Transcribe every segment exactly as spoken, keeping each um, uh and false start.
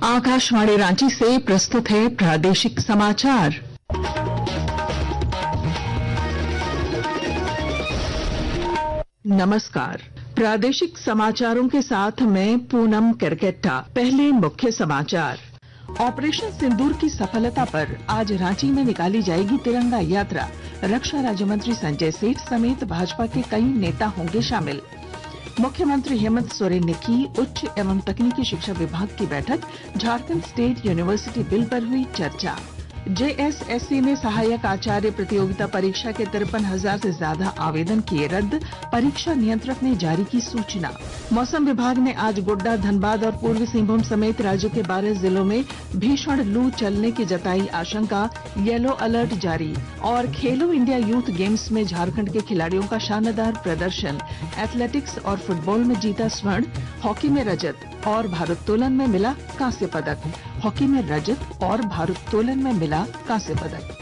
आकाशवाणी रांची से प्रस्तुत है प्रादेशिक समाचार। नमस्कार, प्रादेशिक समाचारों के साथ मैं पूनम केरकेट्टा। पहले मुख्य समाचार। ऑपरेशन सिंदूर की सफलता पर आज रांची में निकाली जाएगी तिरंगा यात्रा। रक्षा राज्य मंत्री संजय सेठ समेत भाजपा के कई नेता होंगे शामिल। मुख्यमंत्री हेमंत सोरेन ने की उच्च एवं तकनीकी शिक्षा विभाग की बैठक। झारखंड स्टेट यूनिवर्सिटी बिल पर हुई चर्चा। जेएसएससी में सहायक आचार्य प्रतियोगिता परीक्षा के तिरपन हजार से ज्यादा आवेदन किए रद्द। परीक्षा नियंत्रक ने जारी की सूचना। मौसम विभाग ने आज गोड्डा, धनबाद और पूर्वी सिंहभूम समेत राज्य के बारह जिलों में भीषण लू चलने की जताई आशंका। येलो अलर्ट जारी। और खेलो इंडिया यूथ गेम्स में झारखंड के खिलाड़ियों का शानदार प्रदर्शन। एथलेटिक्स और फुटबॉल में जीता स्वर्ण। हॉकी में रजत और भारोत्तोलन में मिला कांस्य पदक। हॉकी में रजत और भारोत्तोलन में मिला कांस्य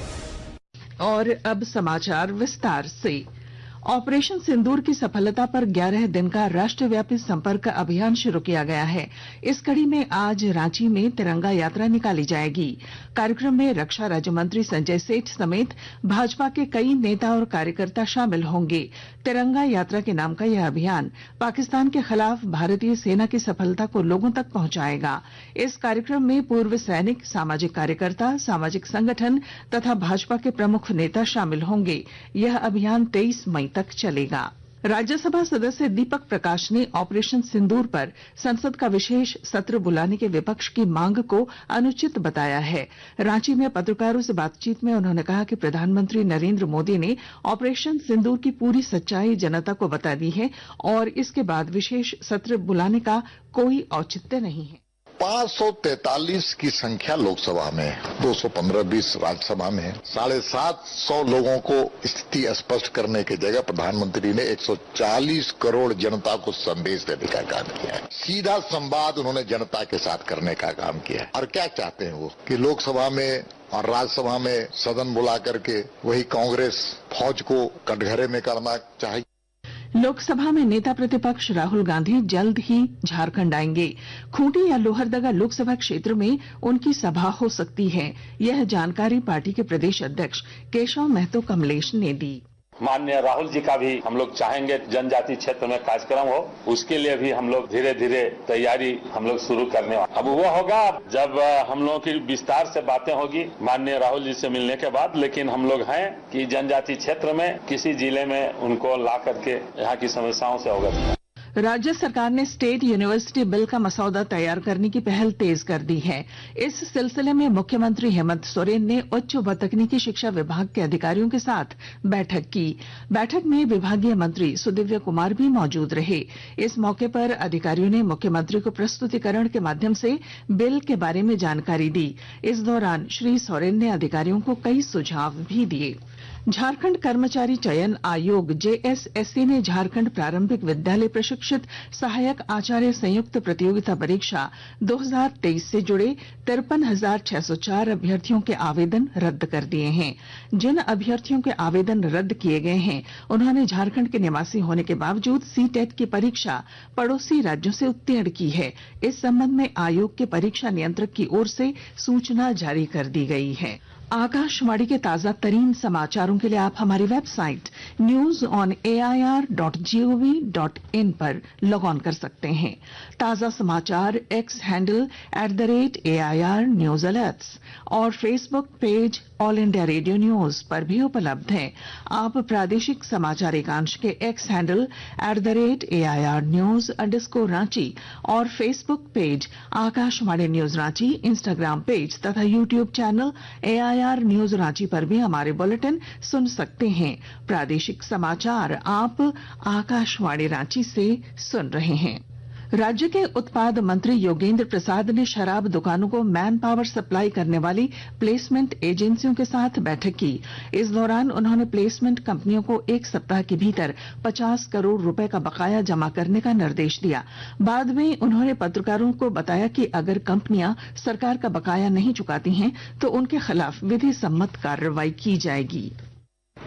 पदक। और अब समाचार विस्तार से। ऑपरेशन सिंदूर की सफलता पर ग्यारह दिन का राष्ट्रव्यापी संपर्क अभियान शुरू किया गया है। इस कड़ी में आज रांची में तिरंगा यात्रा निकाली जाएगी। कार्यक्रम में रक्षा राज्य मंत्री संजय सेठ समेत भाजपा के कई नेता और कार्यकर्ता शामिल होंगे। तिरंगा यात्रा के नाम का यह अभियान पाकिस्तान के खिलाफ भारतीय सेना की सफलता को लोगों तक पहुंचाएगा। इस कार्यक्रम में पूर्व सैनिक, सामाजिक कार्यकर्ता, सामाजिक संगठन तथा भाजपा के प्रमुख नेता शामिल होंगे। यह अभियान तेईस मई तक चलेगा। राज्यसभा सदस्य दीपक प्रकाश ने ऑपरेशन सिंदूर पर संसद का विशेष सत्र बुलाने के विपक्ष की मांग को अनुचित बताया है। रांची में पत्रकारों से बातचीत में उन्होंने कहा कि प्रधानमंत्री नरेंद्र मोदी ने ऑपरेशन सिंदूर की पूरी सच्चाई जनता को बता दी है और इसके बाद विशेष सत्र बुलाने का कोई औचित्य नहीं है। पाँच सौ तैतालीस की संख्या लोकसभा में, दो सौ पंद्रह बीस राज्यसभा में, साढ़े सात सौ लोगों को स्थिति स्पष्ट करने की जगह प्रधानमंत्री ने एक सौ चालीस करोड़ जनता को संदेश देने का काम किया है। सीधा संवाद उन्होंने जनता के साथ करने का काम किया है। और क्या चाहते हैं वो कि लोकसभा में और राज्यसभा में सदन बुला करके वही कांग्रेस फौज को कटघरे में करना चाहिए। लोकसभा में नेता प्रतिपक्ष राहुल गांधी जल्द ही झारखंड आएंगे। खूंटी या लोहरदगा लोकसभा क्षेत्र में उनकी सभा हो सकती है। यह जानकारी पार्टी के प्रदेश अध्यक्ष केशव महतो कमलेश ने दी। माननीय राहुल जी का भी हम लोग चाहेंगे जनजाति क्षेत्र में कार्यक्रम हो, उसके लिए भी हम लोग धीरे धीरे तैयारी हम लोग शुरू करने वाले। अब वो होगा जब हम लोगों की विस्तार से बातें होगी माननीय राहुल जी से मिलने के बाद। लेकिन हम लोग हैं कि जनजाति क्षेत्र में किसी जिले में उनको ला करके यहाँ की समस्याओं से अवगत। राज्य सरकार ने स्टेट यूनिवर्सिटी बिल का मसौदा तैयार करने की पहल तेज कर दी है। इस सिलसिले में मुख्यमंत्री हेमंत सोरेन ने उच्च व तकनीकी शिक्षा विभाग के अधिकारियों के साथ बैठक की। बैठक में विभागीय मंत्री सुदिव्य कुमार भी मौजूद रहे। इस मौके पर अधिकारियों ने मुख्यमंत्री को प्रस्तुतिकरण के माध्यम से बिल के बारे में जानकारी दी। इस दौरान श्री सोरेन ने अधिकारियों को कई सुझाव भी दिए। झारखंड कर्मचारी चयन आयोग जेएसएससी ने झारखंड प्रारंभिक विद्यालय प्रशिक्षित सहायक आचार्य संयुक्त प्रतियोगिता परीक्षा दो हज़ार तेईस से जुड़े तिरपन हजार छह सौ चार अभ्यर्थियों के आवेदन रद्द कर दिए हैं। जिन अभ्यर्थियों के आवेदन रद्द किए गए हैं उन्होंने झारखंड के निवासी होने के बावजूद सीटेट की परीक्षा पड़ोसी राज्यों से उत्तीर्ण की है। इस संबंध में आयोग के परीक्षा नियंत्रक की ओर से सूचना जारी कर दी गई है। आकाशवाणी के ताजा तरीन समाचारों के लिए आप हमारी website news on A I R dot G O V dot in पर लॉग ऑन कर सकते हैं। ताजा समाचार X handle at the rate A I R news alerts और Facebook page All India Radio news पर भी उपलब्ध है। आप प्रादेशिक समाचार एकांश के X handle at the rate A I R news underscore Ranchi और Facebook page Akashvani news Ranchi, Instagram page तथा YouTube channel A I R news Ranchi पर भी हमारे बुलेटिन सुन सकते हैं। प्रादेशिक समाचार आप आकाशवाणी रांची से सुन रहे हैं। राज्य के उत्पाद मंत्री योगेंद्र प्रसाद ने शराब दुकानों को मैन पावर सप्लाई करने वाली प्लेसमेंट एजेंसियों के साथ बैठक की। इस दौरान उन्होंने प्लेसमेंट कंपनियों को एक सप्ताह के भीतर पचास करोड़ रुपए का बकाया जमा करने का निर्देश दिया। बाद में उन्होंने पत्रकारों को बताया कि अगर कंपनियां सरकार का बकाया नहीं चुकाती हैं तो उनके खिलाफ विधि सम्मत कार्रवाई की जाएगी।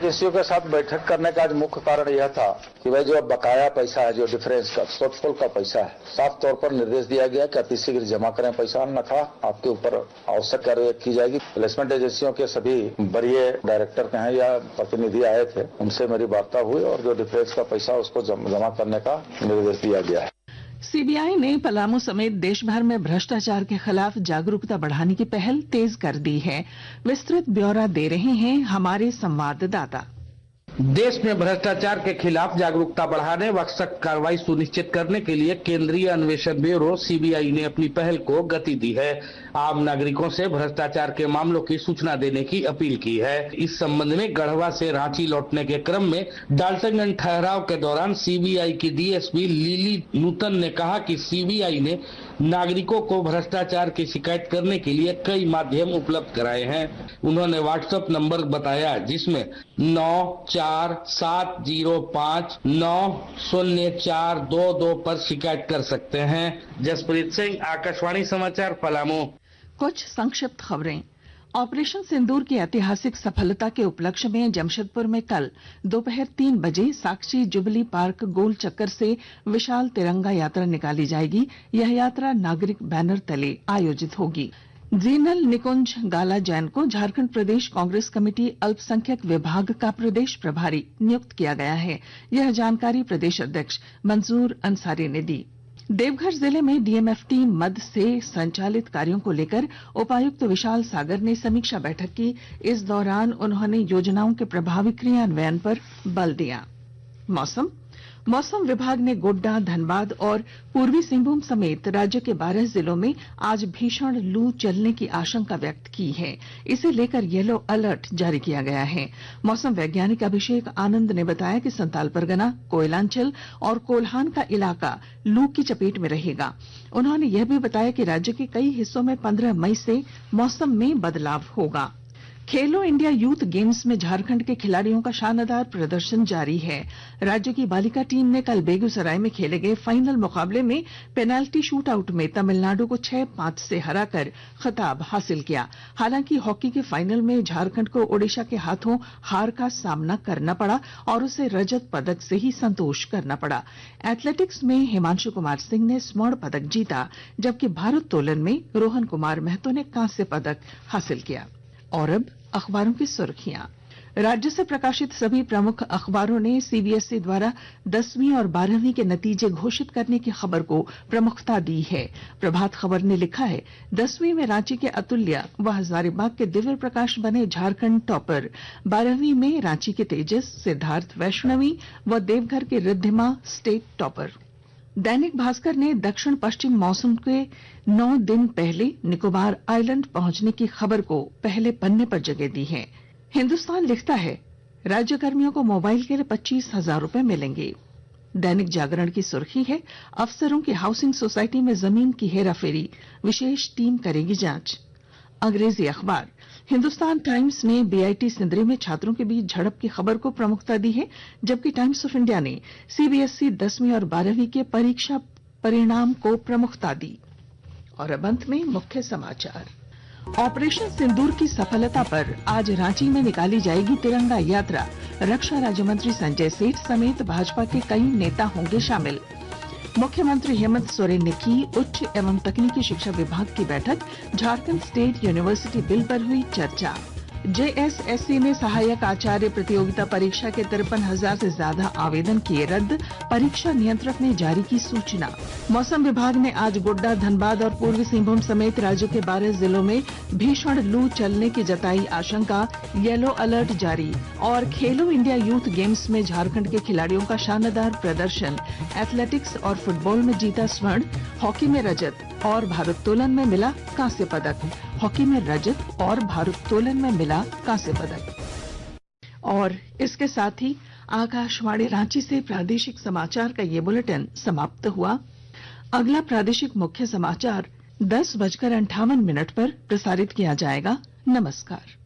एजेंसियों के साथ बैठक करने का आज मुख्य कारण यह था कि भाई जो बकाया पैसा है, जो डिफरेंस का शॉर्टफॉल का पैसा है, साफ तौर पर निर्देश दिया गया कि अतिशीघ्र जमा करें पैसा, अन्यथा आपके ऊपर आवश्यक कार्रवाई की जाएगी। प्लेसमेंट एजेंसियों के सभी वरीय डायरेक्टर कहें या प्रतिनिधि आए थे, उनसे मेरी वार्ता हुई और जो डिफरेंस का पैसा उसको जमा करने का निर्देश दिया गया है। सीबीआई ने पलामू समेत देश भर में भ्रष्टाचार के खिलाफ जागरूकता बढ़ाने की पहल तेज कर दी है। विस्तृत ब्यौरा दे रहे हैं हमारे संवाददाता। देश में भ्रष्टाचार के खिलाफ जागरूकता बढ़ाने व सख्त कार्रवाई सुनिश्चित करने के लिए केंद्रीय अन्वेषण ब्यूरो सीबीआई ने अपनी पहल को गति दी है। आम नागरिकों से भ्रष्टाचार के मामलों की सूचना देने की अपील की है। इस संबंध में गढ़वा से रांची लौटने के क्रम में डाल्टनगंज ठहराव के दौरान सीबीआई की डीएसपी लिली नूतन ने कहा कि सीबीआई ने नागरिकों को भ्रष्टाचार की शिकायत करने के लिए कई माध्यम उपलब्ध कराए हैं। उन्होंने व्हाट्सएप नंबर बताया जिसमें नौ चार सात जीरो पाँच नौ शून्य चार दो दो पर शिकायत कर सकते हैं। जसप्रीत सिंह, आकाशवाणी समाचार, पलामू। कुछ संक्षिप्त खबरें। ऑपरेशन सिंदूर की ऐतिहासिक सफलता के उपलक्ष्य में जमशेदपुर में कल दोपहर तीन बजे साक्षी जुबली पार्क गोल चक्कर से विशाल तिरंगा यात्रा निकाली जाएगी। यह यात्रा नागरिक बैनर तले आयोजित होगी। जीनल निकुंज गाला जैन को झारखंड प्रदेश कांग्रेस कमेटी अल्पसंख्यक विभाग का प्रदेश प्रभारी नियुक्त किया गया है। यह जानकारी प्रदेश अध्यक्ष मंजूर अंसारी ने दी। देवघर जिले में डीएमएफटी मद से संचालित कार्यों को लेकर उपायुक्त विशाल सागर ने समीक्षा बैठक की। इस दौरान उन्होंने योजनाओं के प्रभावी क्रियान्वयन पर बल दिया। मौसम मौसम विभाग ने गोड्डा, धनबाद और पूर्वी सिंहभूम समेत राज्य के बारह जिलों में आज भीषण लू चलने की आशंका व्यक्त की है। इसे लेकर येलो अलर्ट जारी किया गया है। मौसम वैज्ञानिक अभिषेक आनंद ने बताया कि संताल परगना, कोयलांचल और कोल्हान का इलाका लू की चपेट में रहेगा। उन्होंने यह भी बताया कि राज्य के कई हिस्सों में पंद्रह मई से मौसम में बदलाव होगा। खेलो इंडिया यूथ गेम्स में झारखंड के खिलाड़ियों का शानदार प्रदर्शन जारी है। राज्य की बालिका टीम ने कल बेगूसराय में खेले गए फाइनल मुकाबले में पेनाल्टी शूट आउट में तमिलनाडु को छह पांच से हराकर खिताब हासिल किया। हालांकि हॉकी के फाइनल में झारखंड को ओडिशा के हाथों हार का सामना करना पड़ा और उसे रजत पदक से ही संतोष करना पड़ा। एथलेटिक्स में हिमांशु कुमार सिंह ने स्वर्ण पदक जीता, जबकि भारोत्तोलन में रोहन कुमार महतो ने कांस्य पदक हासिल किया। और अब अखबारों की सुर्खियां। राज्य से प्रकाशित सभी प्रमुख अखबारों ने सीबीएसई द्वारा दसवीं और बारहवीं के नतीजे घोषित करने की खबर को प्रमुखता दी है। प्रभात खबर ने लिखा है, दसवीं में रांची के अतुल्य व हजारीबाग के दिव्य प्रकाश बने झारखंड टॉपर। बारहवीं में रांची के तेजस, सिद्धार्थ वैष्णवी व देवघर के रिद्धिमा स्टेट टॉपर। दैनिक भास्कर ने दक्षिण पश्चिम मानसून के नौ दिन पहले निकोबार आइलैंड पहुंचने की खबर को पहले पन्ने पर जगह दी है। हिंदुस्तान लिखता है, राज्यकर्मियों को मोबाइल के लिए पच्चीस हजार रूपये मिलेंगे। दैनिक जागरण की सुर्खी है, अफसरों की हाउसिंग सोसाइटी में जमीन की हेराफेरी, विशेष टीम करेगी जांच। अंग्रेजी अखबार हिंदुस्तान टाइम्स ने बीआईटी सिंदरी में छात्रों के बीच झड़प की खबर को प्रमुखता दी है, जबकि टाइम्स ऑफ इंडिया ने सीबीएसई दसवीं और बारहवीं के परीक्षा परिणाम को प्रमुखता दी। और अब अंत में मुख्य समाचार। ऑपरेशन सिंदूर की सफलता पर आज रांची में निकाली जाएगी तिरंगा यात्रा। रक्षा राज्य मंत्री संजय सेठ समेत भाजपा के कई नेता होंगे शामिल। मुख्यमंत्री हेमंत सोरेन ने की उच्च एवं तकनीकी शिक्षा विभाग की बैठक। झारखंड स्टेट यूनिवर्सिटी बिल पर हुई चर्चा। जेएसएससी ने सहायक आचार्य प्रतियोगिता परीक्षा के तिरपन हजार से ज्यादा आवेदन किए रद्द। परीक्षा नियंत्रक ने जारी की सूचना। मौसम विभाग ने आज गोड्डा, धनबाद और पूर्वी सिंहभूम समेत राज्य के बारह जिलों में भीषण लू चलने की जताई आशंका। येलो अलर्ट जारी। और खेलो इंडिया यूथ गेम्स में झारखंड के खिलाड़ियों का शानदार प्रदर्शन। एथलेटिक्स और फुटबॉल में जीता स्वर्ण, हॉकी में रजत और भारोत्तोलन में मिला कांस्य पदक। हॉकी में रजत और भारोत्तोलन में मिला कांस्य पदक। और इसके साथ ही आकाशवाणी रांची से प्रादेशिक समाचार का ये बुलेटिन समाप्त हुआ। अगला प्रादेशिक मुख्य समाचार दस बजकर अंठावन मिनट पर प्रसारित किया जाएगा। नमस्कार।